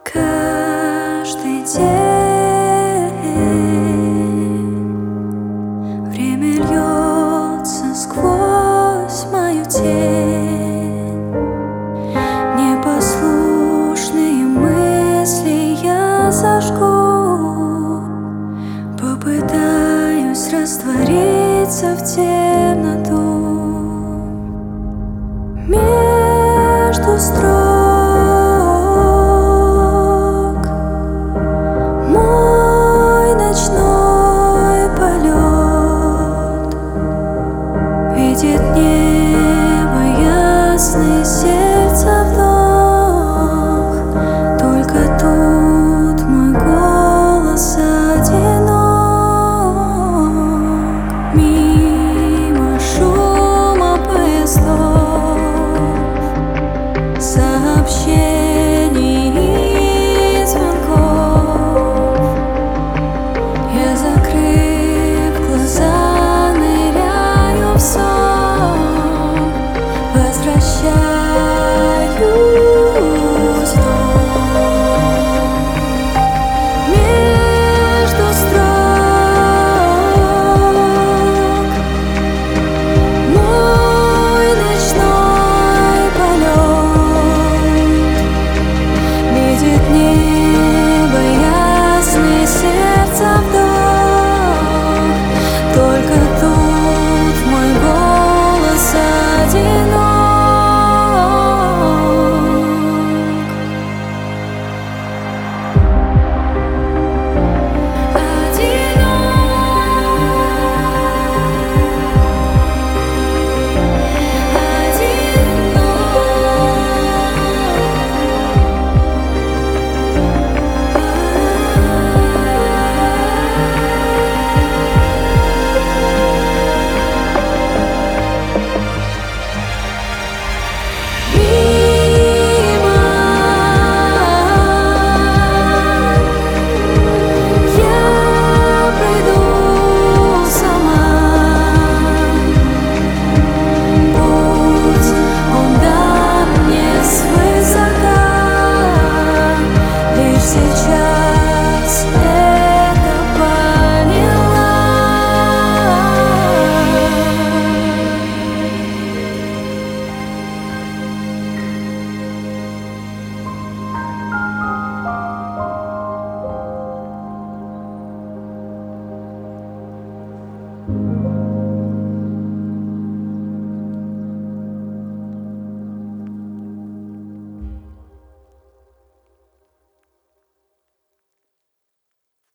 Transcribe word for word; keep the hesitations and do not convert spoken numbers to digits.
Каждый день время льется сквозь мою тень. Непослушные мысли я зажгу, попытаюсь раствориться в темноту. Между строк мой ночной полет видит небо ясный, сердце вдох. Только тут мой голос одинок. Мимо шума поездов, сообщений